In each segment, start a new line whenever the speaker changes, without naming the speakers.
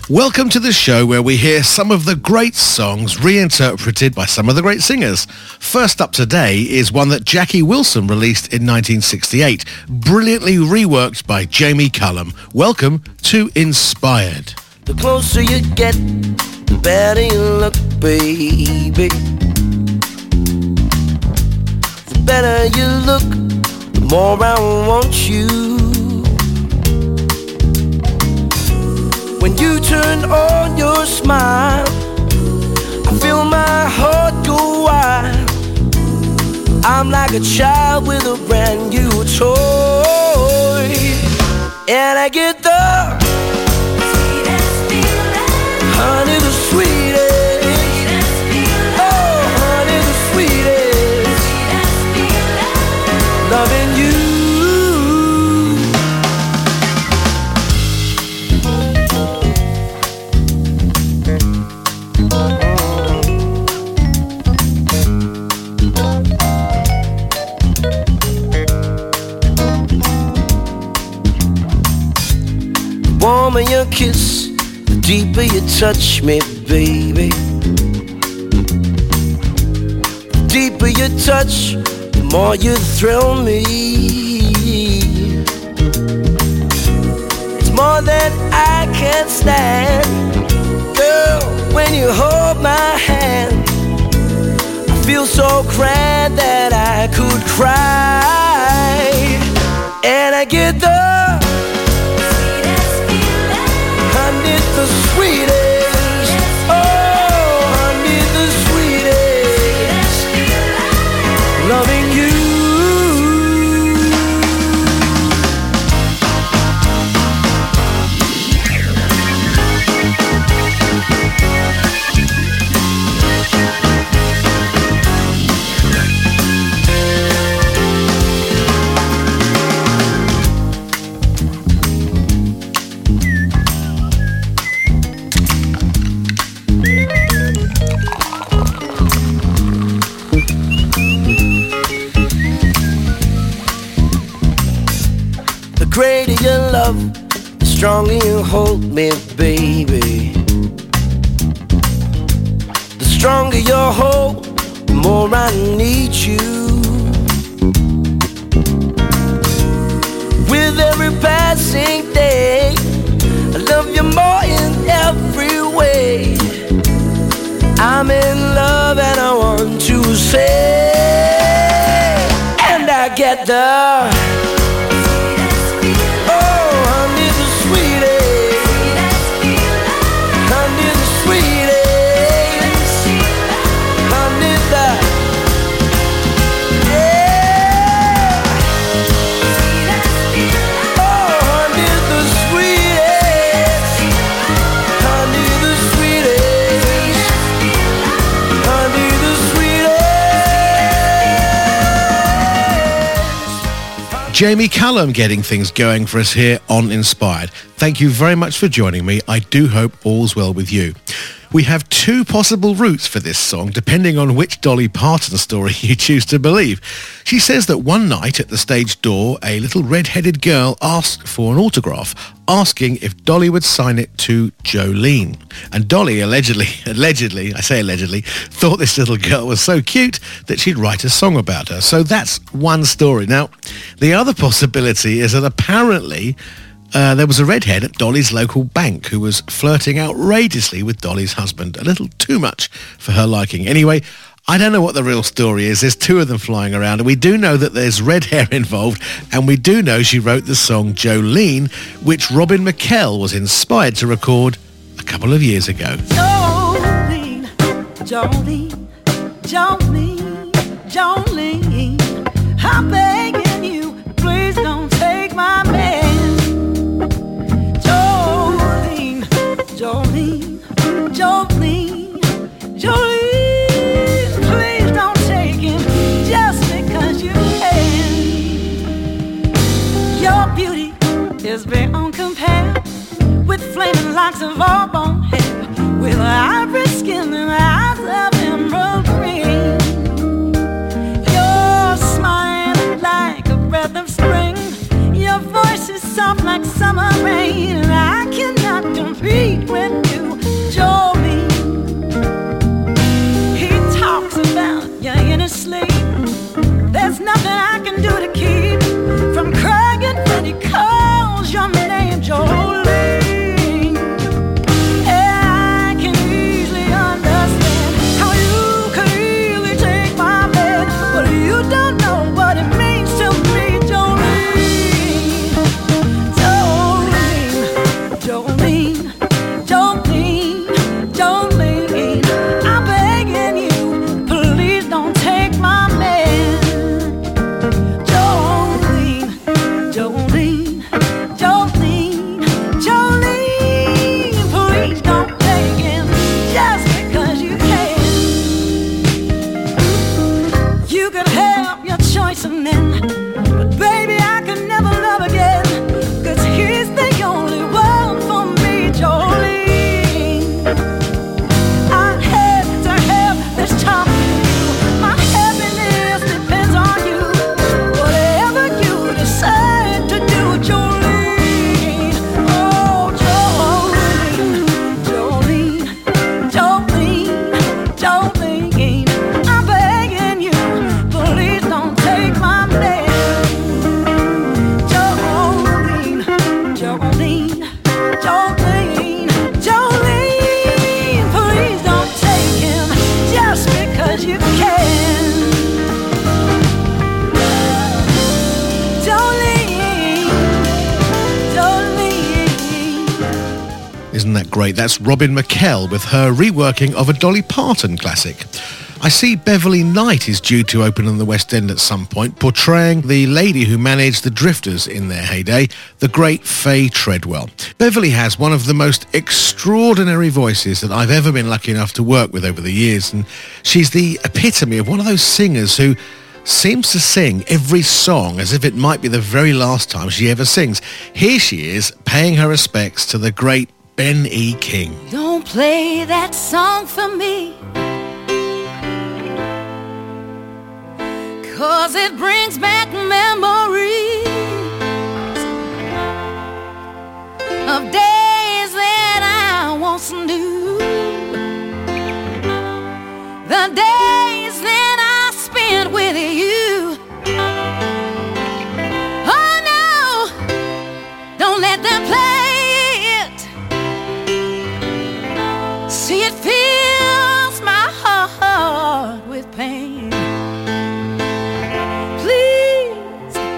Welcome to the show where we hear some of the great songs reinterpreted by some of the great singers. First up today is one that Jackie Wilson released in 1968, brilliantly reworked by Jamie Cullum. Welcome to Inspired.
The closer you get, the better you look, baby. The better you look, the more I want you. When you turn on your smile, I feel my heart go wild. I'm like a child with a brand new toy, and I get the sweetest feeling, honey, the sweetest, oh, honey, the sweetest feeling, loving you. The warmer your kiss, the deeper you touch me, baby. The deeper you touch, the more you thrill me. It's more than I can stand, girl, when you hold my hand. I feel so grand that I could cry, and I get the the sweetest, oh, honey, the sweetest, loving you. The greater your love, the stronger you hold me, baby. The stronger your hold, the more I need you. With every passing day, I love you more in every way. I'm in love and I want to say, and I get the
Jamie Cullum getting things going for us here on Inspired. Thank you very much for joining me. I do hope all's well with you. We have two possible routes for this song, depending on which Dolly Parton story you choose to believe. She says that one night at the stage door, a little red-headed girl asked for an autograph, asking if Dolly would sign it to Jolene. And Dolly allegedly, I say allegedly, thought this little girl was so cute that she'd write a song about her. So that's one story. Now, the other possibility is that apparently there was a redhead at Dolly's local bank who was flirting outrageously with Dolly's husband, a little too much for her liking. Anyway, I don't know what the real story is. There's two of them flying around, and we do know that there's red hair involved, and we do know she wrote the song Jolene, which Robin McKell was inspired to record a couple of years ago.
Jolene, Jolene, Jolene, Jolene, I'm begging you, please don't take my man. Jolene, Jolene, Jolene, Jolene, please don't take him just because you can. Your beauty is beyond compare, with flaming locks of auburn hair, with ivory skin and eyes of emerald green. You're smiling like a breath of spring. Your Your voice is soft like summer rain, and I cannot compete with you, Jolene. He talks about you in his sleep. There's nothing I can do to keep from crying when he calls your name, Jolene. Yeah, I can easily understand how you could easily take my bed, but you don't know what it means to me, Jolene. Jolene, Jolene, Jolene, Jolene. I'm begging you, please don't take my man. Jolene, Jolene, Jolene, Jolene, please don't take him just because you can. You could have your choice of men, but baby, I can never love again, 'cause he's the only one for me, Jolene. I had to have this talk with you. My happiness depends on you. Whatever you decide to do, Jolene. Oh, Jolene, Jolene, Jolene, Jolene. I'm begging you, please don't take my man. Jolene, Jolene, Jolene, Jolene. Please don't take him just because you can. Jolene, Jolene.
Isn't that great? That's Robin McKell with her reworking of a Dolly Parton classic. I see Beverly Knight is due to open in the West End at some point, portraying the lady who managed the Drifters in their heyday, the great Faye Treadwell. Beverly has one of the most extraordinary voices that I've ever been lucky enough to work with over the years, and she's the epitome of one of those singers who seems to sing every song as if it might be the very last time she ever sings. Here she is, paying her respects to the great Ben E. King.
Don't play that song for me, 'cause it brings back memories of days that I once knew, the days that I spent with you. Oh no, don't let them play it. See, it fills my heart with pain. Please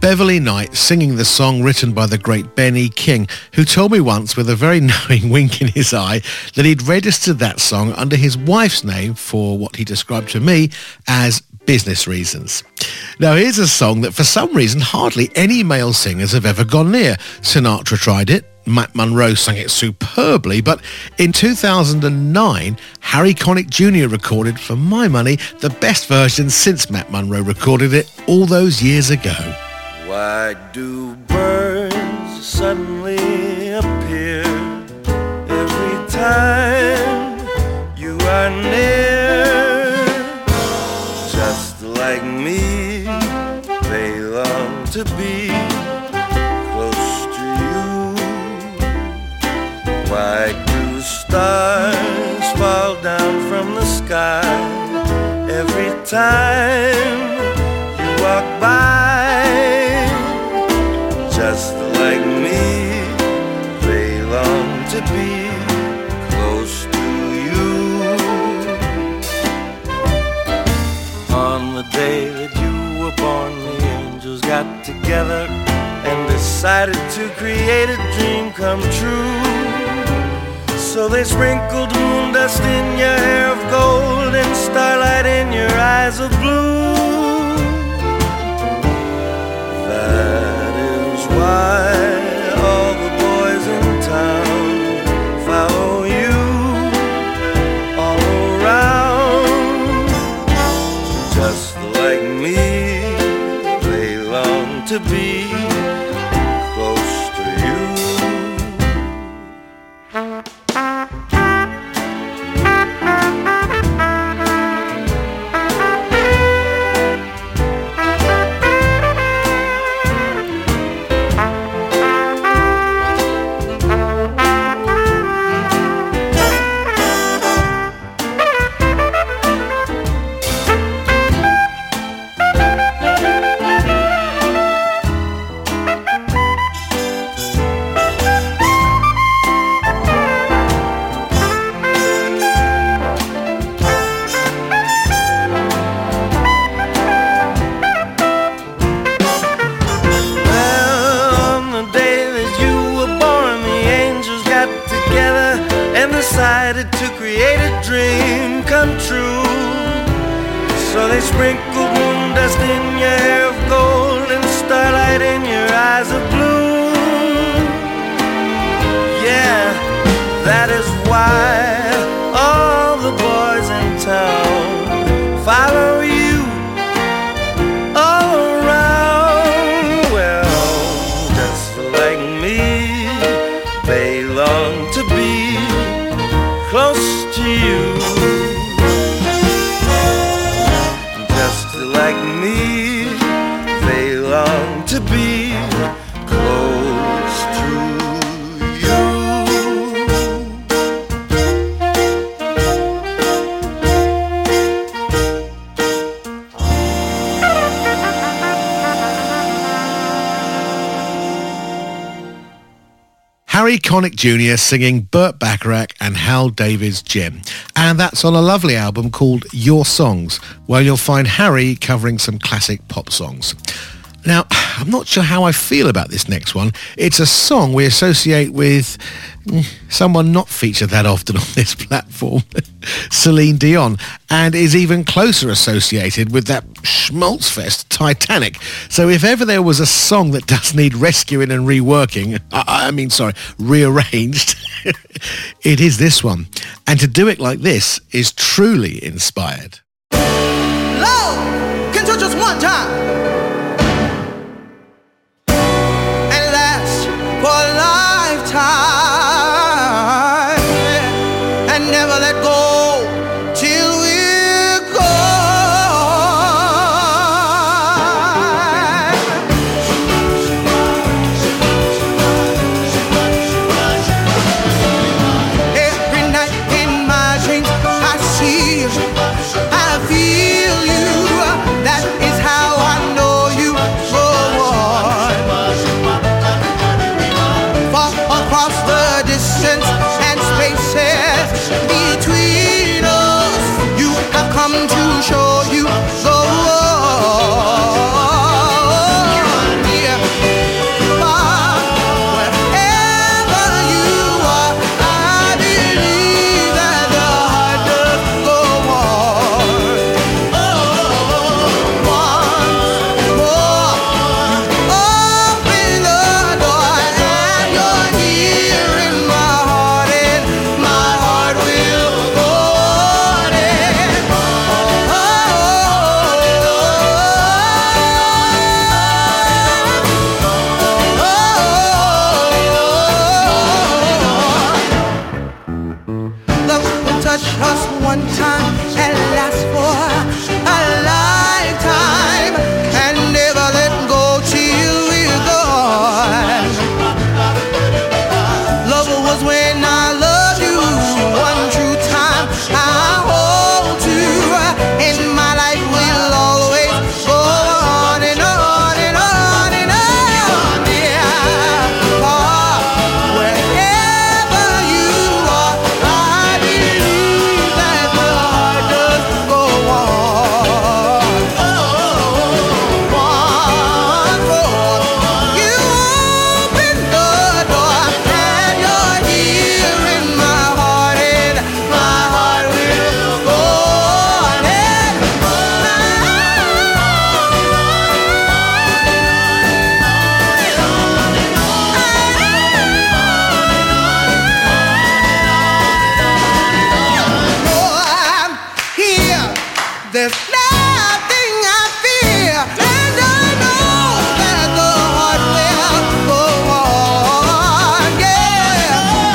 Beverly Knight singing the song written by the great Benny King, who told me once with a very knowing wink in his eye that he'd registered that song under his wife's name for what he described to me as business reasons. Now here's a song that for some reason hardly any male singers have ever gone near. Sinatra tried it, Matt Monro sang it superbly, but in 2009, Harry Connick Jr. recorded, for my money, the best version since Matt Monro recorded it all those years ago.
Why do birds suddenly appear every time you are near? Just like me, they long to be close to you. Why do stars fall down from the sky every time you walk by? Just like me, they long to be close to you. On the day that you were born, the angels got together and decided to create a dream come true. So they sprinkled moon dust in your hair of gold and starlight in your eyes of blue. That is why all the boys in town follow you all around. Just like me, they long to be close to you. Decided to create a dream come true. So they sprinkled moon dust in your hair of gold and starlight in your eyes of blue. Yeah, that is why all the boys in town follow you all around. Well, just like me, they long to be close to you. Just like me, they long to be close to you.
Harry Connick Jr. singing Burt Bacharach and Hal David's Gem. And that's on a lovely album called Your Songs, where you'll find Harry covering some classic pop songs. Now, I'm not sure how I feel about this next one. It's a song we associate with someone not featured that often on this platform, Celine Dion, and is even closer associated with that schmaltzfest Titanic. So if ever there was a song that does need rescuing and reworking, rearranged, it is this one. And to do it like this is truly inspired.
Love can touch us one time and last for a lifetime, and never let go till we're Every night in my dreams I see you, I feel you. That is how I know you for one. Far across the distance and spaces between us, you have come to show you the one. 'cause when I love you one true time, I hold you, and my life will always go on and on and on and on. Yeah, wherever you are, I believe that the heart does go on. One more, you open the door, and you're here in my heart, and my heart will go on and I'm here. There's nothing I fear, and I know that the heart will go on. Yeah,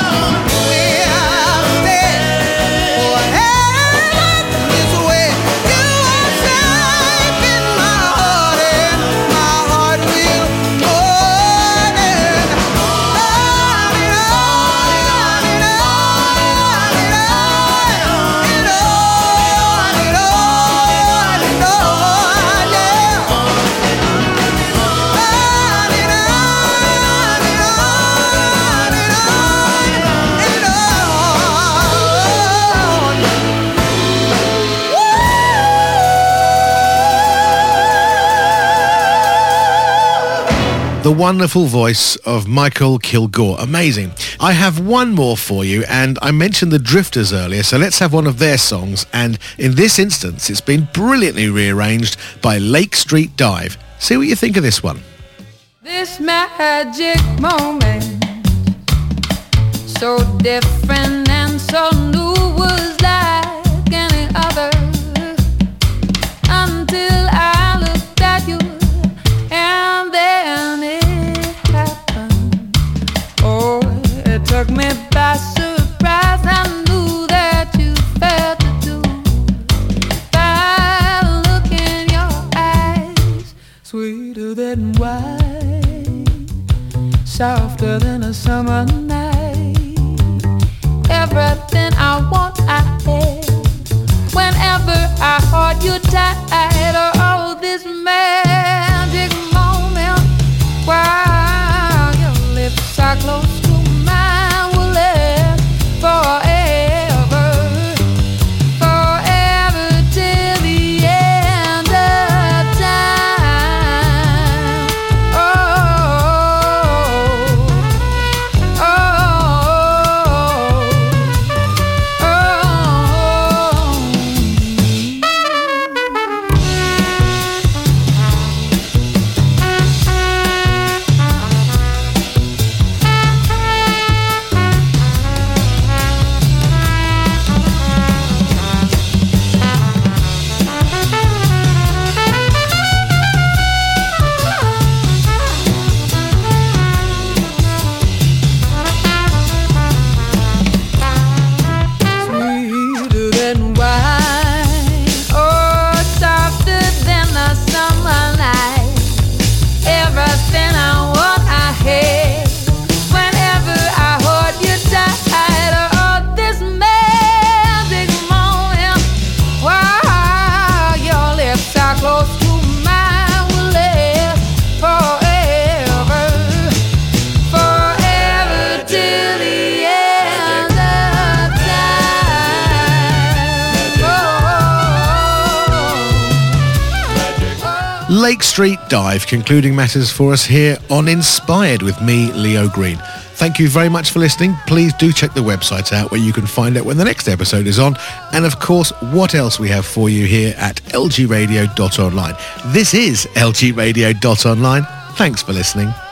we'll stay forever this way. You are safe in my heart, and my heart will go on and on and on and on and on and on and on and on, yeah. On and on and on and on and
The wonderful voice of Michael Kilgore. Amazing. I have one more for you, and I mentioned the Drifters earlier, so let's have one of their songs. And in this instance, it's been brilliantly rearranged by Lake Street Dive. See what you think of this one.
This magic moment, so different and so new, was like any other, until I looked at you, and then it happened. Oh, it took me by surprise. I knew that you felt it too, by the look in your eyes, sweeter than wine, softer than a summer night. Everything I want, I have. Whenever I hold you tight, oh, this magic moment, while your lips are close to mine, will last forever, forever till the end of time. Oh, oh, sweeter than wine, oh, softer than a summer night. Everything I want, I have. Whenever I hold you tight, oh, this magic moment, while your lips are close to mine, will last forever, forever till the end of time.
Lake Street Dive, concluding matters for us here on Inspired with me, Leo Green. Thank you very much for listening. Please do check the website out where you can find out when the next episode is on, and of course what else we have for you here at lgradio.online. This is lgradio.online. Thanks for listening.